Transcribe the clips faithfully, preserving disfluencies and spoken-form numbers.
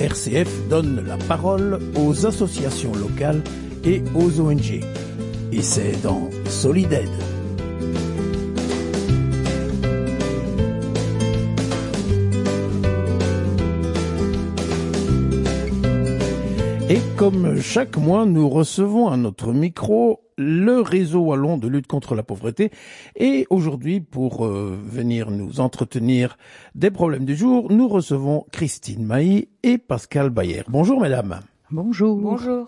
R C F donne la parole aux associations locales et aux O N G. Et c'est dans Solidaide. Et comme chaque mois, nous recevons à notre micro le réseau wallon de lutte contre la pauvreté. Et aujourd'hui, pour euh, venir nous entretenir des problèmes du jour, nous recevons Christine Mailly et Pascal Bayer. Bonjour mesdames. Bonjour. Bonjour.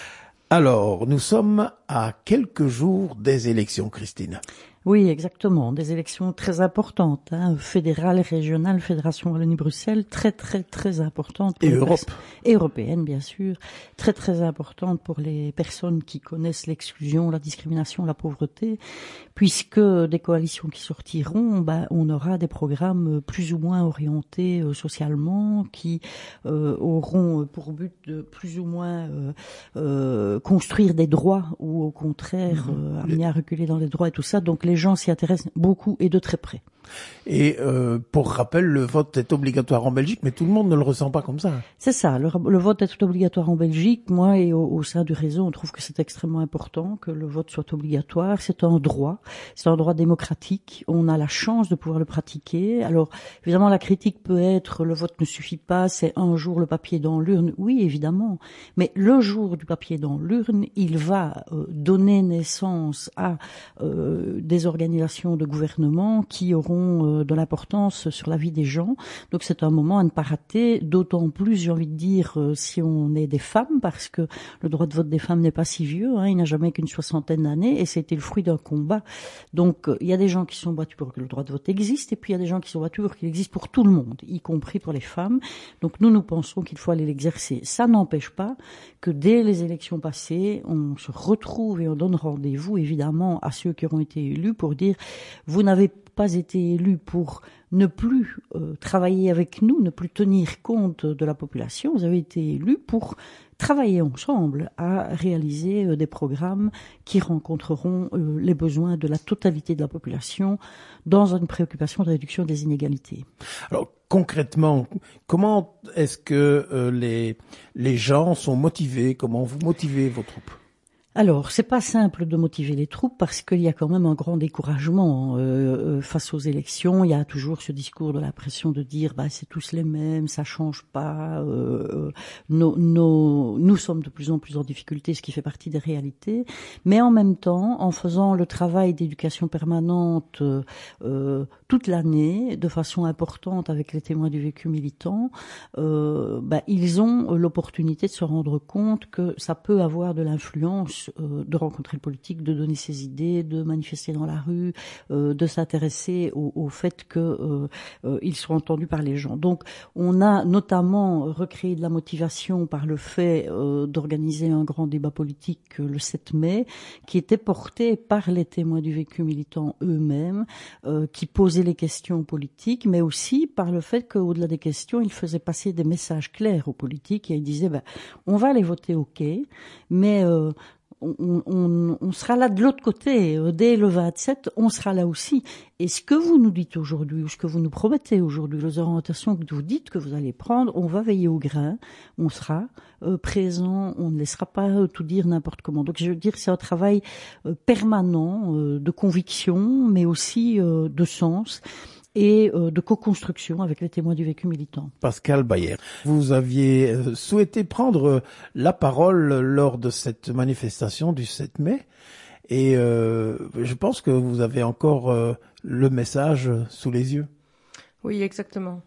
Alors, nous sommes à quelques jours des élections, Christine. Oui, exactement. Des élections très importantes, hein, fédérales, régionales, Fédération Wallonie-Bruxelles, très très très importantes. Et Europe. Pers- et européenne, bien sûr. Très très importantes pour les personnes qui connaissent l'exclusion, la discrimination, la pauvreté, puisque des coalitions qui sortiront, bah, on aura des programmes plus ou moins orientés euh, socialement, qui euh, auront pour but de plus ou moins euh, euh, construire des droits ou au contraire euh, amener à reculer dans les droits et tout ça. Donc les gens s'y intéressent beaucoup et de très près. Et euh, pour rappel, le vote est obligatoire en Belgique, mais tout le monde ne le ressent pas comme ça. C'est ça, le, le vote est obligatoire en Belgique. Moi et au, au sein du réseau, on trouve que c'est extrêmement important que le vote soit obligatoire. C'est un droit, c'est un droit démocratique. On a la chance de pouvoir le pratiquer. Alors, évidemment, la critique peut être le vote ne suffit pas, c'est un jour le papier dans l'urne. Oui, évidemment, mais le jour du papier dans l'urne, il va euh, donner naissance à euh, des organisations de gouvernement qui auront de l'importance sur la vie des gens. Donc c'est un moment à ne pas rater, d'autant plus, j'ai envie de dire, si on est des femmes, parce que le droit de vote des femmes n'est pas si vieux, hein, il n'a jamais qu'une soixantaine d'années, et c'était le fruit d'un combat. Donc il y a des gens qui sont battus pour que le droit de vote existe, et puis il y a des gens qui sont battus pour qu'il existe pour tout le monde, y compris pour les femmes. Donc nous, nous pensons qu'il faut aller l'exercer. Ça n'empêche pas que dès les élections passées, on se retrouve et on donne rendez-vous, évidemment, à ceux qui auront été élus pour dire, vous n'avez pas été élu pour ne plus euh, travailler avec nous, ne plus tenir compte de la population. Vous avez été élu pour travailler ensemble à réaliser euh, des programmes qui rencontreront euh, les besoins de la totalité de la population dans une préoccupation de réduction des inégalités. Alors concrètement, comment est-ce que euh, les les gens sont motivés? Comment vous motivez vos troupes? Alors, c'est pas simple de motiver les troupes parce qu'il y a quand même un grand découragement euh, face aux élections. Il y a toujours ce discours de la pression de dire bah c'est tous les mêmes, ça change pas. Euh, nos, nos, nous sommes de plus en plus en difficulté, ce qui fait partie des réalités. Mais en même temps, en faisant le travail d'éducation permanente euh, toute l'année, de façon importante avec les témoins du vécu militant, euh, bah, ils ont l'opportunité de se rendre compte que ça peut avoir de l'influence de rencontrer le politique, de donner ses idées, de manifester dans la rue, euh, de s'intéresser au, au fait que euh, euh, ils soient entendus par les gens. Donc, on a notamment recréé de la motivation par le fait euh, d'organiser un grand débat politique le sept mai, qui était porté par les témoins du vécu militant eux-mêmes, euh, qui posaient les questions politiques, mais aussi par le fait qu'au-delà des questions, ils faisaient passer des messages clairs aux politiques et ils disaient ben, on va aller voter, ok, mais euh, On, on, on sera là de l'autre côté, dès le vingt-sept, on sera là aussi. Et ce que vous nous dites aujourd'hui, ou ce que vous nous promettez aujourd'hui, les orientations que vous dites que vous allez prendre, on va veiller au grain, on sera euh, présent, on ne laissera pas euh, tout dire n'importe comment. Donc je veux dire, c'est un travail euh, permanent euh, de conviction, mais aussi euh, de sens et euh, de co-construction avec les témoins du vécu militant. Pascal Bayer, vous aviez souhaité prendre la parole lors de cette manifestation du sept mai et euh, je pense que vous avez encore euh, le message sous les yeux. Oui, exactement.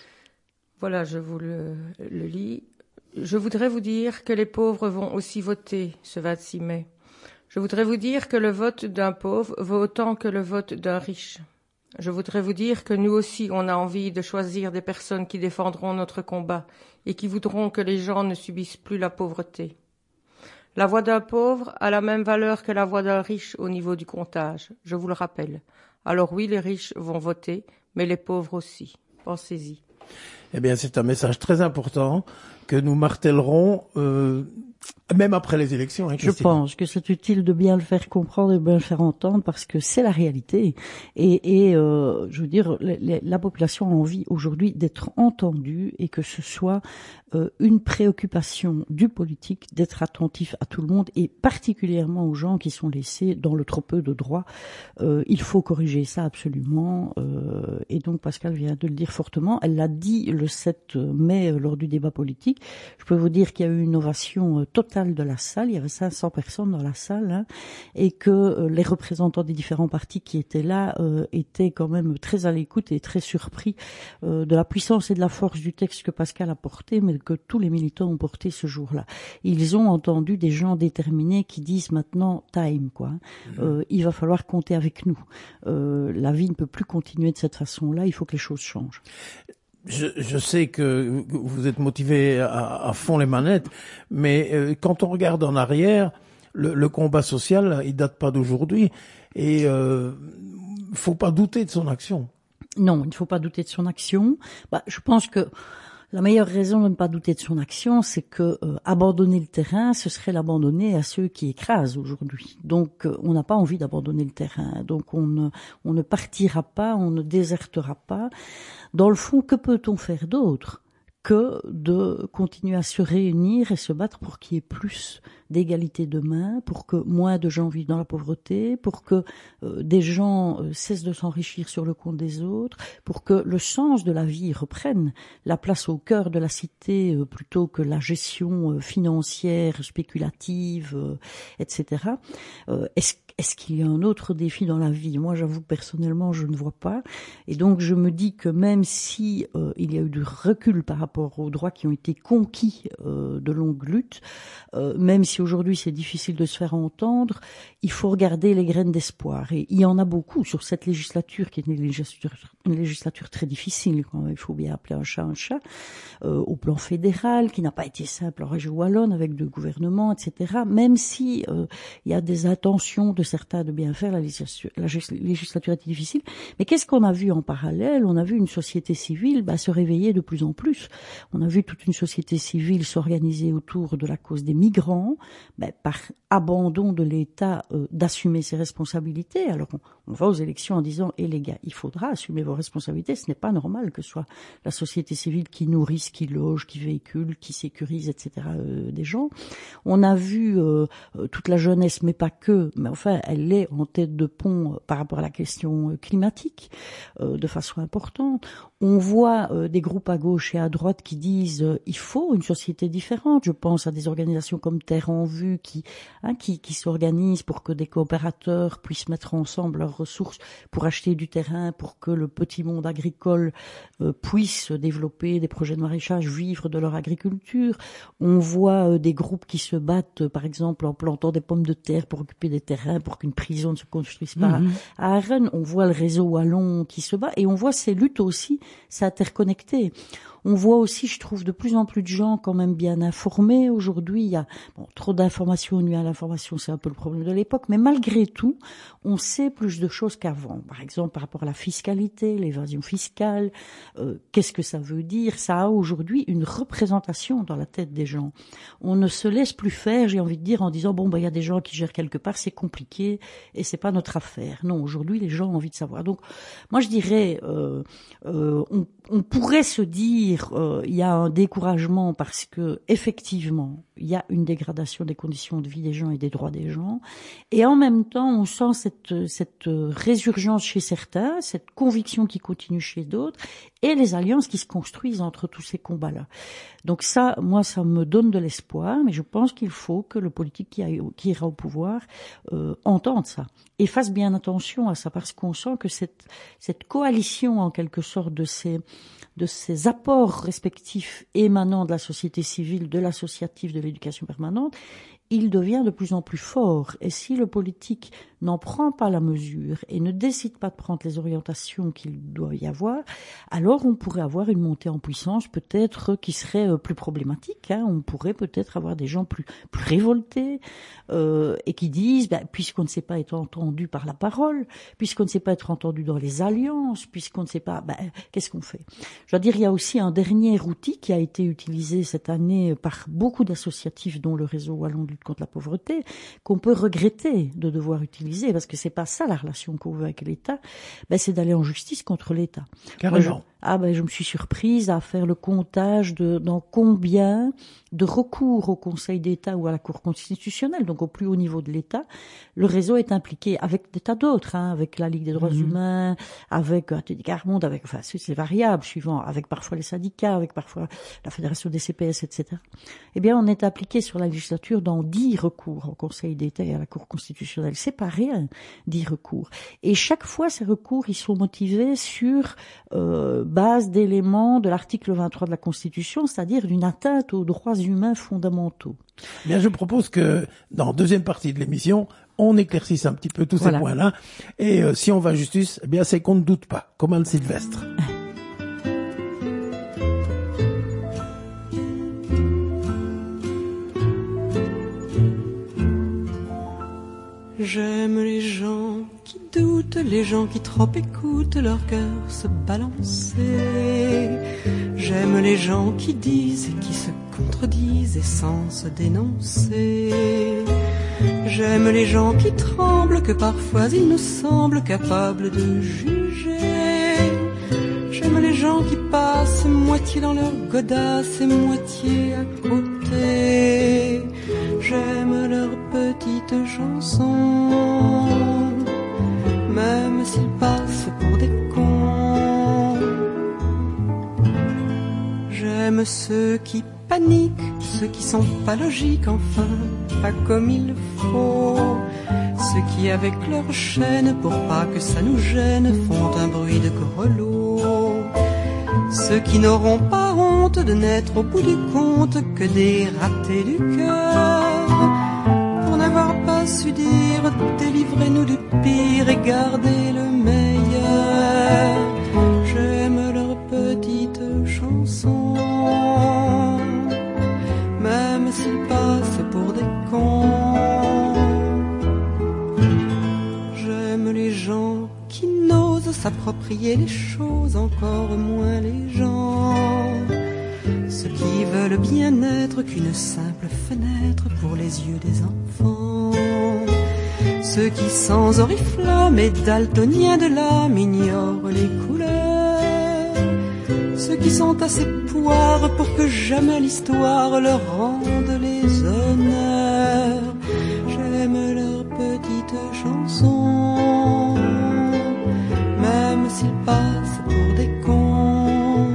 Voilà, je vous le, le lis. Je voudrais vous dire que les pauvres vont aussi voter ce vingt-six mai. Je voudrais vous dire que le vote d'un pauvre vaut autant que le vote d'un riche. Je voudrais vous dire que nous aussi, on a envie de choisir des personnes qui défendront notre combat et qui voudront que les gens ne subissent plus la pauvreté. La voix d'un pauvre a la même valeur que la voix d'un riche au niveau du comptage, je vous le rappelle. Alors oui, les riches vont voter, mais les pauvres aussi. Pensez-y. Eh bien, c'est un message très important que nous martèlerons euh, Même après les élections, hein, je pense que c'est utile de bien le faire comprendre et de bien le faire entendre parce que c'est la réalité. Et, et euh, je veux dire, les, les, la population a envie aujourd'hui d'être entendue et que ce soit euh, une préoccupation du politique d'être attentif à tout le monde et particulièrement aux gens qui sont laissés dans le trop peu de droits. Euh, il faut corriger ça absolument. Euh, et donc Pascal vient de le dire fortement. Elle l'a dit le sept mai lors du débat politique. Je peux vous dire qu'il y a eu une ovation totale de la salle. Il y avait cinq cents personnes dans la salle, hein, et que euh, les représentants des différents partis qui étaient là euh, étaient quand même très à l'écoute et très surpris euh, de la puissance et de la force du texte que Pascal a porté, mais que tous les militants ont porté ce jour-là. Ils ont entendu des gens déterminés qui disent maintenant time, quoi. Mmh. Euh, il va falloir compter avec nous. Euh, la vie ne peut plus continuer de cette façon-là. Il faut que les choses changent. Je, je sais que vous êtes motivé à, à fond les manettes, mais euh, quand on regarde en arrière, le, le combat social, il date pas d'aujourd'hui, et euh, faut pas douter de son action. Non, il ne faut pas douter de son action. Bah, je pense que la meilleure raison de ne pas douter de son action, c'est que euh, abandonner le terrain, ce serait l'abandonner à ceux qui écrasent aujourd'hui. Donc, euh, on n'a pas envie d'abandonner le terrain. Donc, on ne, on ne partira pas, on ne désertera pas. Dans le fond, que peut-on faire d'autre que de continuer à se réunir et se battre pour qu'il y ait plus d'égalité demain, pour que moins de gens vivent dans la pauvreté, pour que euh, des gens euh, cessent de s'enrichir sur le compte des autres, pour que le sens de la vie reprenne la place au cœur de la cité euh, plutôt que la gestion euh, financière, spéculative, euh, et cetera. Euh, est-ce Est-ce qu'il y a un autre défi dans la vie? Moi, j'avoue personnellement, je ne vois pas. Et donc, je me dis que même si euh, il y a eu du recul par rapport aux droits qui ont été conquis euh, de longue lutte, euh, même si aujourd'hui c'est difficile de se faire entendre, il faut regarder les graines d'espoir. Et il y en a beaucoup sur cette législature, qui est une législature, une législature très difficile, quand même, il faut bien appeler un chat un chat, euh, au plan fédéral, qui n'a pas été simple en région wallonne, avec deux gouvernements, et cetera. Même si euh, il y a des intentions de certains de bien faire, la législature, la législature était difficile. Mais qu'est-ce qu'on a vu en parallèle? On a vu une société civile bah, se réveiller de plus en plus. On a vu toute une société civile s'organiser autour de la cause des migrants, bah, par abandon de l'État euh, d'assumer ses responsabilités. Alors on, on va aux élections en disant « Eh les gars, il faudra assumer vos responsabilités. Ce n'est pas normal que ce soit la société civile qui nourrisse, qui loge, qui véhicule, qui sécurise, et cetera euh, des gens. » On a vu euh, toute la jeunesse, mais pas que, mais enfin elle est en tête de pont par rapport à la question climatique euh, de façon importante. On voit euh, des groupes à gauche et à droite qui disent euh, il faut une société différente. Je pense à des organisations comme Terre en Vue qui, hein, qui, qui s'organisent pour que des coopérateurs puissent mettre ensemble leurs ressources pour acheter du terrain, pour que le petit monde agricole euh, puisse développer des projets de maraîchage, vivre de leur agriculture. On voit euh, des groupes qui se battent, euh, par exemple, en plantant des pommes de terre pour occuper des terrains, pour qu'une prison ne se construise pas mmh. à Arène. On voit le réseau wallon qui se bat et on voit ces luttes aussi s'interconnecter. On voit aussi, je trouve, de plus en plus de gens quand même bien informés. Aujourd'hui, il y a bon, trop d'informations, nuit à l'information, c'est un peu le problème de l'époque, mais malgré tout, on sait plus de choses qu'avant. Par exemple, par rapport à la fiscalité, l'évasion fiscale, euh, qu'est-ce que ça veut dire? Ça a aujourd'hui une représentation dans la tête des gens. On ne se laisse plus faire, j'ai envie de dire, en disant, bon, ben, il y a des gens qui gèrent quelque part, c'est compliqué et c'est pas notre affaire. Non, aujourd'hui, les gens ont envie de savoir. Donc, moi, je dirais, euh, euh, on, on pourrait se dire, Euh, il y a un découragement parce que effectivement il y a une dégradation des conditions de vie des gens et des droits des gens, et en même temps on sent cette cette résurgence chez certains, cette conviction qui continue chez d'autres, et les alliances qui se construisent entre tous ces combats-là. Donc ça, moi, ça me donne de l'espoir, mais je pense qu'il faut que le politique qui, aille, qui ira au pouvoir euh, entende ça et fasse bien attention à ça, parce qu'on sent que cette cette coalition en quelque sorte de ces de ces apports respectifs émanant de la société civile, de l'associatif, de l'éducation permanente, il devient de plus en plus fort. Et si le politique n'en prend pas la mesure et ne décide pas de prendre les orientations qu'il doit y avoir, alors on pourrait avoir une montée en puissance peut-être qui serait plus problématique. Hein. On pourrait peut-être avoir des gens plus, plus révoltés euh, et qui disent, ben, puisqu'on ne sait pas être entendu par la parole, puisqu'on ne sait pas être entendu dans les alliances, puisqu'on ne sait pas, ben, qu'est-ce qu'on fait? Je dois dire, il y a aussi un dernier outil qui a été utilisé cette année par beaucoup d'associatifs, dont le réseau wallon de lutte contre la pauvreté, qu'on peut regretter de devoir utiliser, parce que c'est pas ça la relation qu'on veut avec l'État, ben c'est d'aller en justice contre l'État. Carrément. Ah ben je me suis surprise à faire le comptage de dans combien de recours au Conseil d'État ou à la Cour constitutionnelle, donc au plus haut niveau de l'État, le réseau est impliqué avec des tas d'autres, hein, avec la Ligue des droits mmh. humains, avec A T D Quart Monde, avec enfin c'est variable suivant, avec parfois les syndicats, avec parfois la Fédération des C P S, et cetera. Eh bien on est impliqué sur la législature dans dix recours au Conseil d'État et à la Cour constitutionnelle. C'est pas rien, dix recours. Et chaque fois ces recours ils sont motivés sur euh, base d'éléments de l'article vingt-trois de la Constitution, c'est-à-dire d'une atteinte aux droits humains fondamentaux. Bien, je propose que dans la deuxième partie de l'émission, on éclaircisse un petit peu tous voilà. ces points-là. Et euh, si on va en justice, eh bien, c'est qu'on ne doute pas, comme Anne-Sylvestre. J'aime les gens qui doutent, les gens qui trop écoutent leur cœur se balancer. J'aime les gens qui disent et qui se contredisent et sans se dénoncer. J'aime les gens qui tremblent, que parfois ils nous semblent capables de juger. J'aime les gens qui passent moitié dans leur godasse et moitié à côté. J'aime leurs petites chansons, même s'ils passent pour des cons. J'aime ceux qui paniquent, ceux qui sont pas logiques, enfin, pas comme il faut. Ceux qui avec leur chaîne, pour pas que ça nous gêne, font un bruit de grelot. Ceux qui n'auront pas honte de n'être au bout du compte que des ratés du cœur. Pour n'avoir pas su dire, délivrez-nous du pire et gardez le meilleur. J'aime leurs petites chansons, même s'ils passent pour des cons. J'aime les gens qui n'osent s'approprier les choses, encore moins les gens. Ceux qui veulent bien être qu'une simple fenêtre pour les yeux des enfants. Ceux qui sans oriflamme et daltoniens de l'âme ignorent les couleurs. Ceux qui sont assez poires pour que jamais l'histoire leur rende les honneurs. J'aime leurs petites chansons, même s'ils passent pour des cons.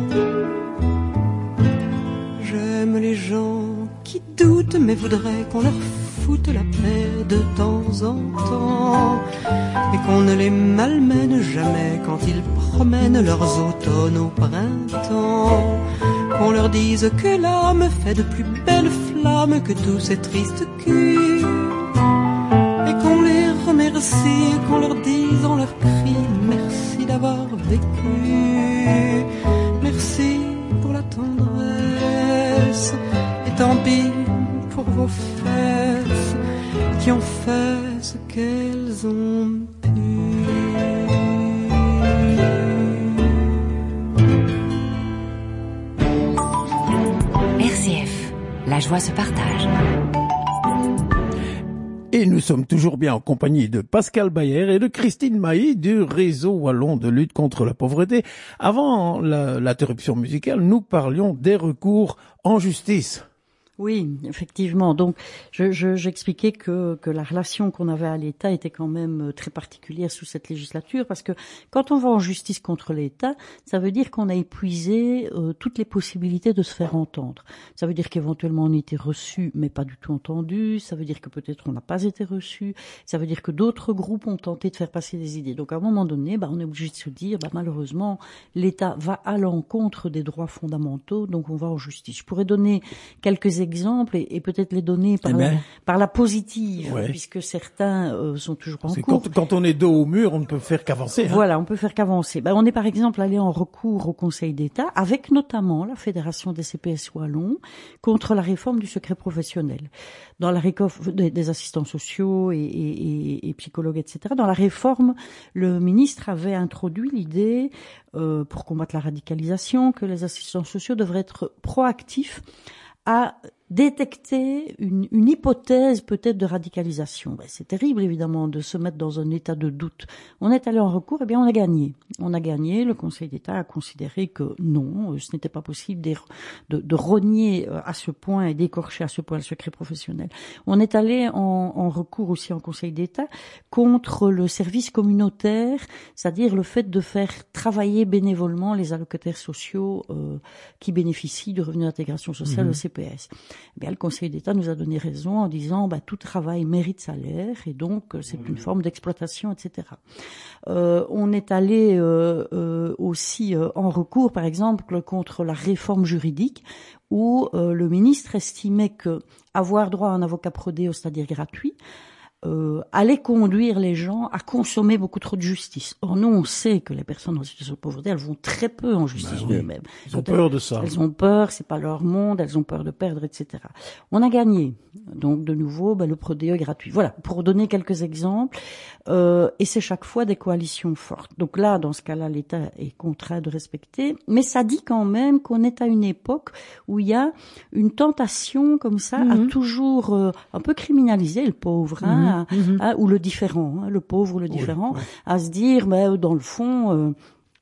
J'aime les gens qui doutent mais voudraient qu'on leur foute la paix de temps en temps, et qu'on ne les malmène jamais quand ils promènent leurs automnes au printemps. Qu'on leur dise que l'âme fait de plus belles flammes que tous ces tristes culs, et qu'on les remercie, qu'on leur dise en leur cri merci d'avoir vécu, merci pour la tendresse, et tant pis pour vos fesses qui ont fait ce qu'elles ont pu. R C F, la joie se partage. Et nous sommes toujours bien en compagnie de Pascal Bayer et de Christine Mailly du réseau wallon de lutte contre la pauvreté. Avant la, l'interruption musicale, nous parlions des recours en justice. Oui, effectivement. Donc, je, je, j'expliquais que, que la relation qu'on avait à l'État était quand même très particulière sous cette législature, parce que quand on va en justice contre l'État, ça veut dire qu'on a épuisé euh, toutes les possibilités de se faire entendre. Ça veut dire qu'éventuellement on a été reçu, mais pas du tout entendu. Ça veut dire que peut-être on n'a pas été reçu. Ça veut dire que d'autres groupes ont tenté de faire passer des idées. Donc, à un moment donné, bah, on est obligé de se dire, bah, malheureusement, l'État va à l'encontre des droits fondamentaux, donc on va en justice. Je pourrais donner quelques exemples exemples et, et peut-être les donner par, eh la, ben, par la positive, ouais. puisque certains euh, sont toujours Parce en que cours. quand, quand on est dos au mur, on ne peut faire qu'avancer. Hein. Voilà, on peut faire qu'avancer. Ben, on est par exemple allé en recours au Conseil d'État avec notamment la Fédération des C P S wallons contre la réforme du secret professionnel. Dans la réforme des, des assistants sociaux et, et, et, et psychologues, et cetera. Dans la réforme, le ministre avait introduit l'idée, euh, pour combattre la radicalisation, que les assistants sociaux devraient être proactifs à détecter une, une hypothèse peut-être de radicalisation. Ben, c'est terrible évidemment de se mettre dans un état de doute. On est allé en recours, et eh bien on a gagné. On a gagné, le Conseil d'État a considéré que non, ce n'était pas possible de, de, de rogner à ce point et d'écorcher à ce point le secret professionnel. On est allé en, en recours aussi en Conseil d'État contre le service communautaire, c'est-à-dire le fait de faire travailler bénévolement les allocataires sociaux euh, qui bénéficient du revenu d'intégration sociale, mmh. le C P S. Eh bien, le Conseil d'État nous a donné raison en disant bah, tout travail mérite salaire et donc c'est une forme d'exploitation, et cetera. Euh, on est allé euh, euh, aussi euh, en recours, par exemple, contre la réforme juridique où euh, le ministre estimait que avoir droit à un avocat prodéo, c'est-à-dire gratuit, Euh, allait conduire les gens à consommer beaucoup trop de justice. Or, nous, on sait que les personnes en situation de pauvreté, elles vont très peu en justice ben oui. eux-mêmes. Elles ont peur de ça. Elles ont peur, c'est pas leur monde, elles ont peur de perdre, et cetera. On a gagné. Donc, de nouveau, ben, le prodéo est gratuit. Voilà, pour donner quelques exemples. Euh, et c'est chaque fois des coalitions fortes. Donc là, dans ce cas-là, l'État est contraint de respecter. Mais ça dit quand même qu'on est à une époque où il y a une tentation comme ça mm-hmm. à toujours euh, un peu criminaliser le pauvre, hein, mm-hmm. À, mmh. à, ou le différent, hein, le pauvre ou le différent, oui, oui. à se dire, ben, dans le fond, euh,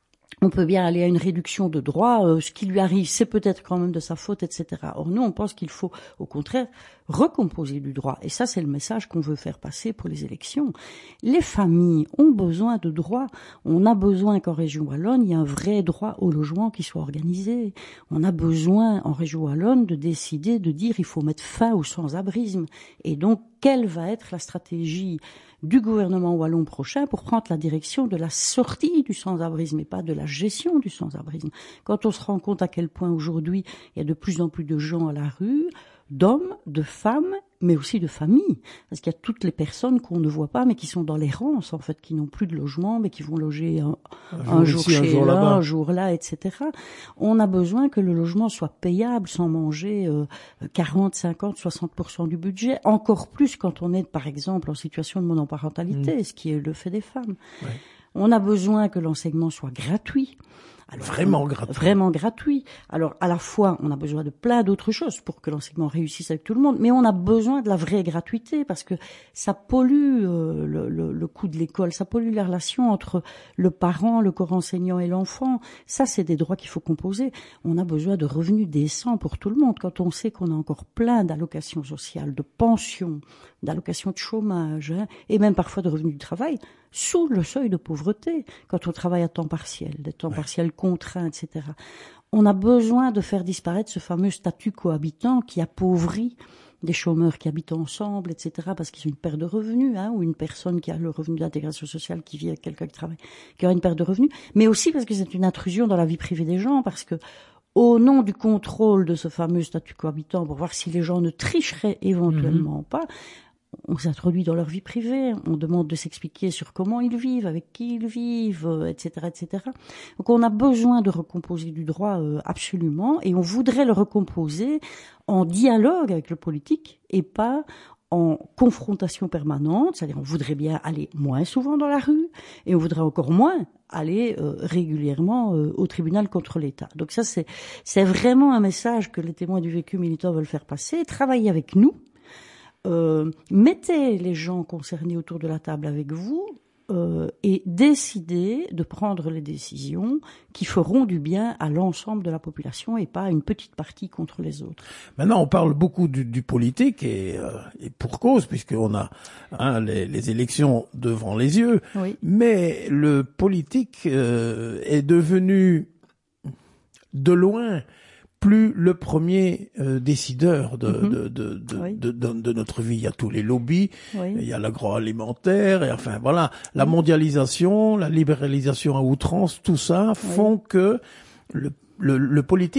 on peut bien aller à une réduction de droits, euh, ce qui lui arrive, c'est peut-être quand même de sa faute, et cetera. Or, nous, on pense qu'il faut, au contraire, recomposer du droit. Et ça, c'est le message qu'on veut faire passer pour les élections. Les familles ont besoin de droits. On a besoin qu'en région wallonne, il y ait un vrai droit au logement qui soit organisé. On a besoin, en région wallonne, de décider, de dire, il faut mettre fin au sans-abrisme. Et donc, quelle va être la stratégie du gouvernement wallon prochain pour prendre la direction de la sortie du sans-abrisme et pas de la gestion du sans-abrisme. Quand on se rend compte à quel point aujourd'hui il y a de plus en plus de gens à la rue, d'hommes, de femmes, mais aussi de familles, parce qu'il y a toutes les personnes qu'on ne voit pas, mais qui sont dans l'errance, en fait, qui n'ont plus de logement, mais qui vont loger un, un, un jour, jour chez un jour là, un jour là, et cetera. On a besoin que le logement soit payable sans manger euh, quarante, cinquante, soixante pour cent du budget, encore plus quand on est, par exemple, en situation de monoparentalité, mmh. ce qui est le fait des femmes. Ouais. On a besoin que l'enseignement soit gratuit. Alors, vraiment gratuit. Vraiment gratuit. Alors, à la fois, on a besoin de plein d'autres choses pour que l'enseignement réussisse avec tout le monde, mais on a besoin de la vraie gratuité parce que ça pollue euh, le, le, le coût de l'école, ça pollue la relation entre le parent, le corps enseignant et l'enfant. Ça, c'est des droits qu'il faut composer. On a besoin de revenus décents pour tout le monde. Quand on sait qu'on a encore plein d'allocations sociales, de pensions, d'allocations de chômage, hein, et même parfois de revenus du travail, sous le seuil de pauvreté, quand on travaille à temps partiel, des temps ouais. partiels contraints, et cetera. On a besoin de faire disparaître ce fameux statut cohabitant qui appauvrit des chômeurs qui habitent ensemble, et cetera, parce qu'ils ont une perte de revenus, hein, ou une personne qui a le revenu d'intégration sociale qui vit avec quelqu'un qui travaille, qui a une perte de revenus, mais aussi parce que c'est une intrusion dans la vie privée des gens, parce que au nom du contrôle de ce fameux statut cohabitant, pour voir si les gens ne tricheraient éventuellement mmh. pas, on s'introduit dans leur vie privée, on demande de s'expliquer sur comment ils vivent, avec qui ils vivent, et cetera, et cetera. Donc on a besoin de recomposer du droit euh, absolument, et on voudrait le recomposer en dialogue avec le politique et pas en confrontation permanente, c'est-à-dire on voudrait bien aller moins souvent dans la rue et on voudrait encore moins aller euh, régulièrement euh, au tribunal contre l'État. Donc ça c'est c'est vraiment un message que les témoins du vécu militant veulent faire passer, travailler avec nous. Euh, mettez les gens concernés autour de la table avec vous euh, et décidez de prendre les décisions qui feront du bien à l'ensemble de la population et pas à une petite partie contre les autres. Maintenant, on parle beaucoup du, du politique et, euh, et pour cause, puisqu'on a hein, les, les élections devant les yeux. Oui. Mais le politique euh, est devenu de loin plus le premier euh, décideur de, mm-hmm. de, de, de, oui. de, de, de notre vie. Il y a tous les lobbies, oui. il y a l'agroalimentaire, et enfin voilà, la mondialisation, la libéralisation à outrance, tout ça font oui. que le, le, le politique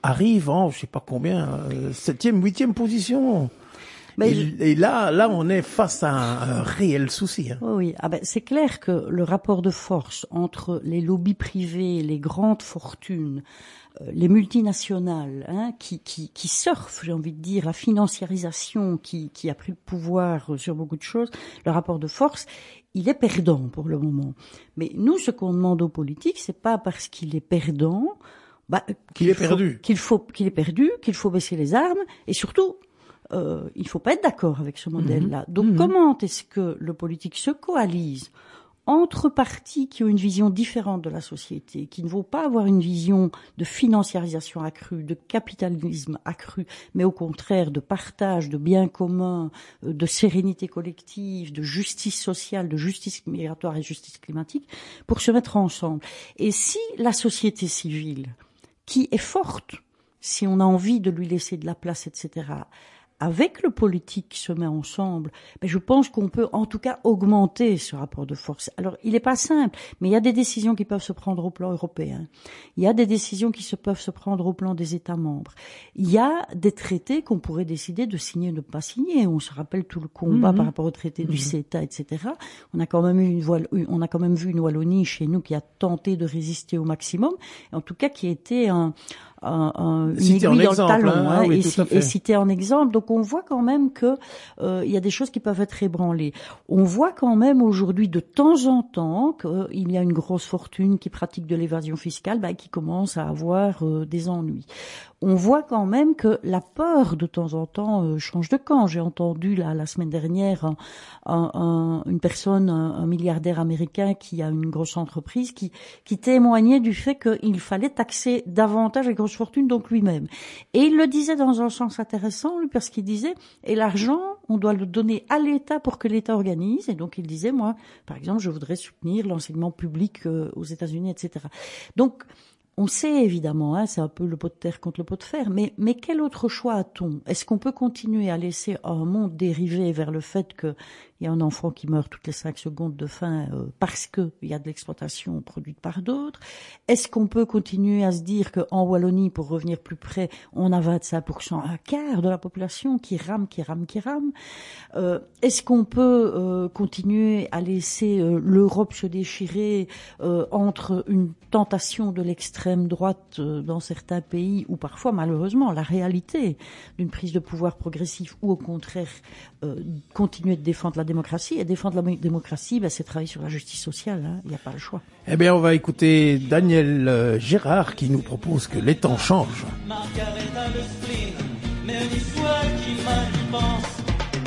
arrive en, je sais pas combien, euh, septième, huitième position. Mais et, je... et là, là, on est face à un, un réel souci. Hein. Oui, oui. Ah ben, c'est clair que le rapport de force entre les lobbies privés, les grandes fortunes, euh, les multinationales, hein, qui, qui, qui surfent, j'ai envie de dire, la financiarisation qui, qui a pris le pouvoir sur beaucoup de choses, le rapport de force, il est perdant pour le moment. Mais nous, ce qu'on demande aux politiques, c'est pas parce qu'il est perdant, bah, qu'il est faut, perdu, qu'il faut, qu'il est perdu, qu'il faut baisser les armes, et surtout, Euh, il faut pas être d'accord avec ce modèle-là. Mmh. Donc, mmh. comment est-ce que le politique se coalise entre partis qui ont une vision différente de la société, qui ne vont pas avoir une vision de financiarisation accrue, de capitalisme accru, mais au contraire de partage, de biens communs, de sérénité collective, de justice sociale, de justice migratoire et justice climatique, pour se mettre ensemble. Et si la société civile, qui est forte, si on a envie de lui laisser de la place, et cetera, avec le politique qui se met ensemble, ben je pense qu'on peut en tout cas augmenter ce rapport de force. Alors, il n'est pas simple, mais il y a des décisions qui peuvent se prendre au plan européen. Il y a des décisions qui se peuvent se prendre au plan des États membres. Il y a des traités qu'on pourrait décider de signer ou de ne pas signer. On se rappelle tout le combat mmh. par rapport au traité mmh. du CETA, et cetera. On a quand même eu une voile, on a quand même vu une Wallonie chez nous qui a tenté de résister au maximum, en tout cas qui était un Un, un, une cité aiguille en dans exemple, le talon, hein, hein, oui, et, et cité en exemple. Donc on voit quand même que euh, il y a des choses qui peuvent être ébranlées. On voit quand même aujourd'hui de temps en temps qu'il y a une grosse fortune qui pratique de l'évasion fiscale, bah, qui commence à avoir euh, des ennuis. On voit quand même que la peur de temps en temps euh, change de camp. J'ai entendu là la semaine dernière un, un, un, une personne, un, un milliardaire américain qui a une grosse entreprise, qui, qui témoignait du fait qu'il fallait taxer davantage les grosses fortunes, donc lui-même. Et il le disait dans un sens intéressant, lui, parce qu'il disait, et l'argent, on doit le donner à l'État pour que l'État organise. Et donc il disait, moi, par exemple, je voudrais soutenir l'enseignement public euh, aux États-Unis, et cetera. Donc on sait évidemment, hein, c'est un peu le pot de terre contre le pot de fer, mais, mais quel autre choix a-t-on? Est-ce qu'on peut continuer à laisser un monde dériver vers le fait qu'il y a un enfant qui meurt toutes les cinq secondes de faim euh, parce qu'il y a de l'exploitation produite par d'autres? Est-ce qu'on peut continuer à se dire qu'en Wallonie, pour revenir plus près, on a vingt-cinq pour cent, un quart de la population qui rame, qui rame, qui rame? euh, Est-ce qu'on peut euh, continuer à laisser euh, l'Europe se déchirer euh, entre une tentation de l'extrême droite dans certains pays, ou parfois malheureusement la réalité d'une prise de pouvoir progressif, ou au contraire euh, continuer de défendre la démocratie? Et défendre la démocratie, ben, c'est travailler sur la justice sociale, hein. Il n'y a pas le choix. Eh bien, on va écouter Daniel euh, Gérard qui nous propose que les temps changent. Margaret a le spleen, mais une histoire qui mal y pense.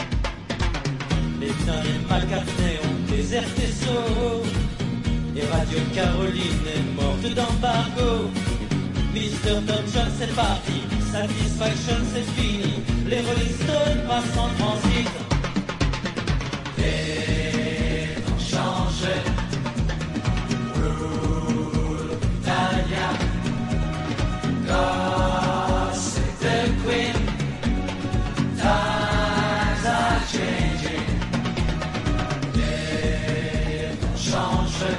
Les Tiens et McCartney ont déserté Soho, et Radio Caroline est morte d'embargo. Mister Thompson c'est parti, Satisfaction c'est fini, les Rolling Stones passent en transit. Les temps changent, rule Italia, God save the Queen, times are changing. Les temps changent.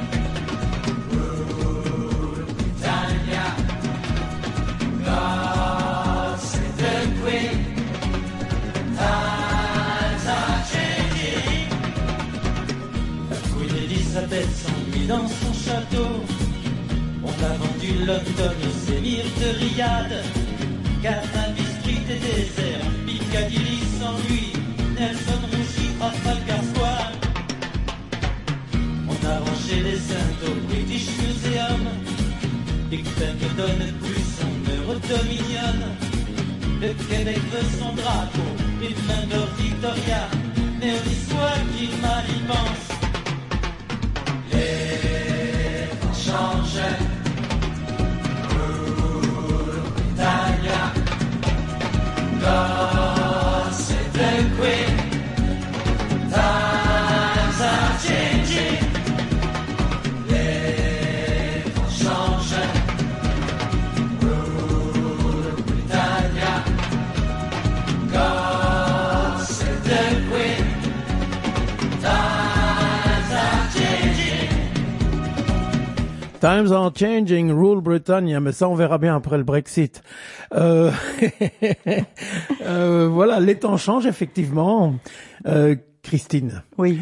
Elisabeth s'ennuie dans son château. On a vendu London aux émirs de Riyad. Carnaby Street est désert, Piccadilly s'ennuie, Nelson rougit, Trafalgar Square. On a rangé les Indes au British Museum. Big Ben ne donne plus son heure Dominion. Le Québec veut son drapeau, une main d'or Victoria, mais on y soit qui mal y pense. Les temps changent, rule Italia, God save the Queen, times are changing. Les temps changent, rule Italia, God save the Queen, times are changing. Times are changing, rule Britannia, mais ça on verra bien après le Brexit. Euh, euh, voilà, les temps changent effectivement. Euh, Christine. Oui.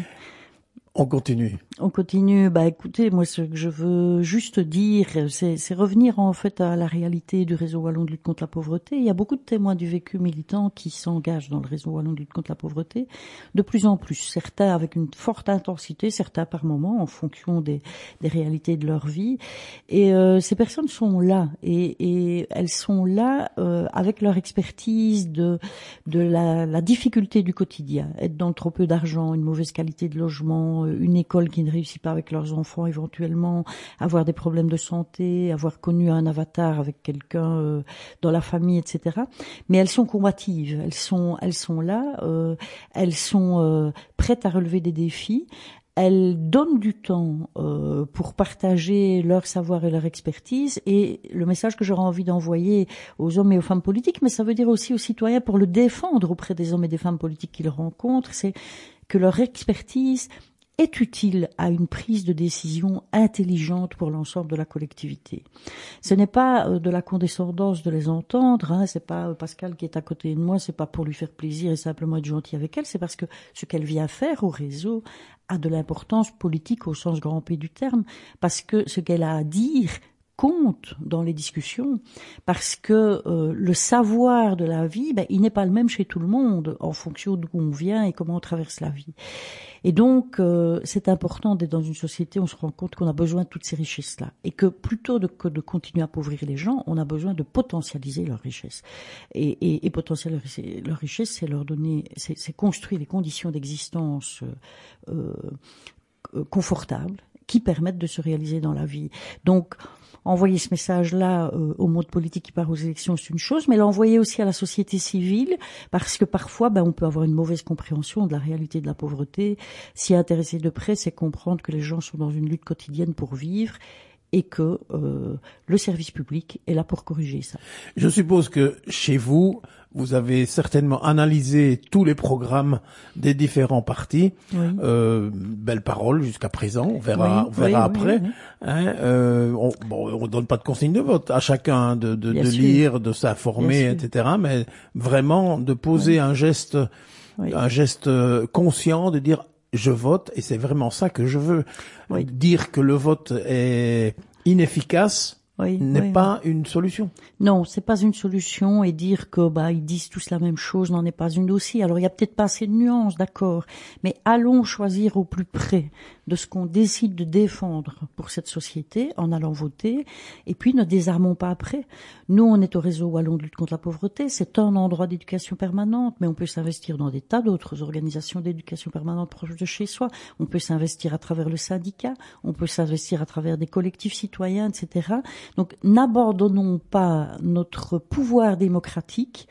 On continue. On continue. Bah, écoutez, moi, ce que je veux juste dire, c'est, c'est revenir en fait à la réalité du réseau wallon de lutte contre la pauvreté. Il y a beaucoup de témoins du vécu militant qui s'engagent dans le réseau wallon de lutte contre la pauvreté, de plus en plus. Certains avec une forte intensité, certains par moment, en fonction des, des réalités de leur vie. Et euh, ces personnes sont là, et, et elles sont là euh, avec leur expertise de de la, la difficulté du quotidien, être dans trop peu d'argent, une mauvaise qualité de logement, une école qui ne réussit pas avec leurs enfants éventuellement, avoir des problèmes de santé, avoir connu un avatar avec quelqu'un euh, dans la famille, et cetera. Mais elles sont combatives, elles sont, elles sont là, euh, elles sont euh, prêtes à relever des défis. Elles donnent du temps euh, pour partager leur savoir et leur expertise, et le message que j'aurais envie d'envoyer aux hommes et aux femmes politiques, mais ça veut dire aussi aux citoyens pour le défendre auprès des hommes et des femmes politiques qu'ils rencontrent, c'est que leur expertise est utile à une prise de décision intelligente pour l'ensemble de la collectivité. Ce n'est pas de la condescendance de les entendre, hein, c'est pas Pascal qui est à côté de moi, c'est pas pour lui faire plaisir et simplement être gentil avec elle, c'est parce que ce qu'elle vient faire au réseau a de l'importance politique au sens grand P du terme, parce que ce qu'elle a à dire compte dans les discussions, parce que euh, le savoir de la vie, ben, il n'est pas le même chez tout le monde en fonction d'où on vient et comment on traverse la vie. Et donc, euh, c'est important d'être dans une société où on se rend compte qu'on a besoin de toutes ces richesses-là, et que plutôt de, que de continuer à appauvrir les gens, on a besoin de potentialiser leurs richesses. Et, et, et potentialiser leurs richesses, c'est leur donner, c'est, c'est construire les conditions d'existence euh, euh, confortables qui permettent de se réaliser dans la vie. Donc, envoyer ce message-là euh, au monde politique qui part aux élections, c'est une chose, mais l'envoyer aussi à la société civile, parce que parfois, ben, on peut avoir une mauvaise compréhension de la réalité de la pauvreté. S'y intéresser de près, c'est comprendre que les gens sont dans une lutte quotidienne pour vivre, et que euh, le service public est là pour corriger ça. Je suppose que chez vous, vous avez certainement analysé tous les programmes des différents partis. Oui. Euh, belle parole jusqu'à présent, on verra, oui, on verra oui, après. Oui, oui. Hein, euh, on, bon, on donne pas de consigne de vote, à chacun de, de, de lire, de s'informer, et cetera. Mais vraiment de poser oui. un geste, oui. un geste conscient, de dire je vote et c'est vraiment ça que je veux. Oui. Dire que le vote est inefficace oui, n'est oui, pas oui. une solution. Non, c'est pas une solution, et dire que bah ils disent tous la même chose n'en est pas une aussi. Alors il y a peut-être pas assez de nuances, d'accord, mais allons choisir au plus près de ce qu'on décide de défendre pour cette société en allant voter, et puis ne désarmons pas après. Nous, on est au réseau wallon de lutte contre la pauvreté, c'est un endroit d'éducation permanente, mais on peut s'investir dans des tas d'autres organisations d'éducation permanente proches de chez soi. On peut s'investir à travers le syndicat, on peut s'investir à travers des collectifs citoyens, et cetera. Donc, n'abandonnons pas notre pouvoir démocratique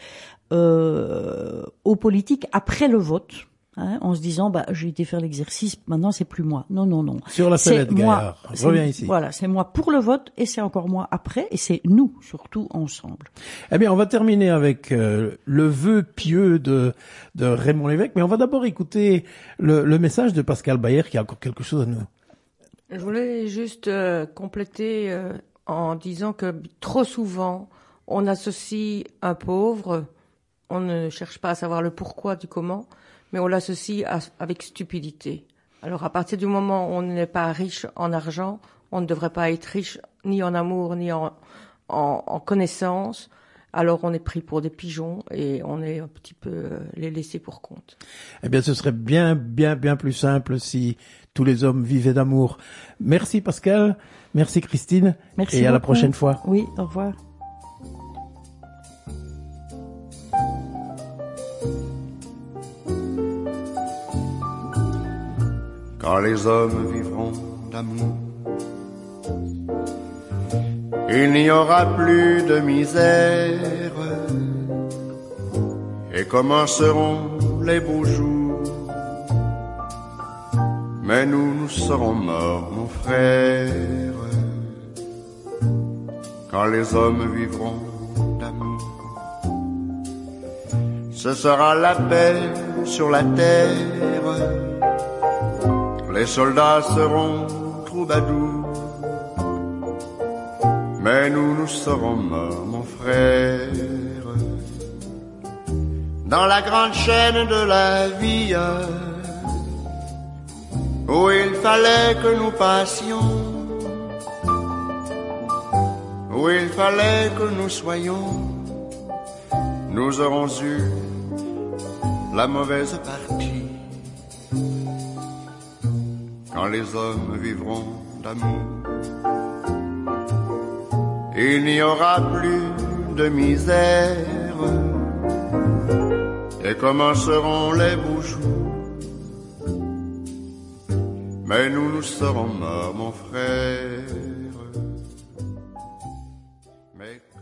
euh, aux politiques après le vote. Hein, en se disant, bah, j'ai été faire l'exercice, maintenant c'est plus moi. Non, non, non. Sur la sellette, Gaillard. Reviens ici. Voilà, c'est moi pour le vote, et c'est encore moi après, et c'est nous, surtout, ensemble. Eh bien, on va terminer avec euh, le vœu pieux de, de Raymond Lévesque, mais on va d'abord écouter le, le message de Pascal Bayer, qui a encore quelque chose à nous. Je voulais juste euh, compléter euh, en disant que trop souvent, on associe un pauvre, on ne cherche pas à savoir le pourquoi du comment, mais on l'associe à, avec stupidité. Alors à partir du moment où on n'est pas riche en argent, on ne devrait pas être riche ni en amour, ni en, en, en connaissance. Alors on est pris pour des pigeons et on est un petit peu euh, les laissés pour compte. Eh bien, ce serait bien, bien, bien plus simple si tous les hommes vivaient d'amour. Merci Pascal, merci Christine, merci et beaucoup. À la prochaine fois. Oui, au revoir. Quand les hommes vivront d'amour, il n'y aura plus de misère, et commenceront les beaux jours. Mais nous, nous serons morts, mon frère, quand les hommes vivront d'amour. Ce sera la paix sur la terre, les soldats seront troubadours, mais nous nous serons morts, mon frère. Dans la grande chaîne de la vie, où il fallait que nous passions, où il fallait que nous soyons, nous aurons eu la mauvaise partie. Quand les hommes vivront d'amour, il n'y aura plus de misère, et commenceront les beaux jours. Mais nous, nous serons morts, mon frère. Mais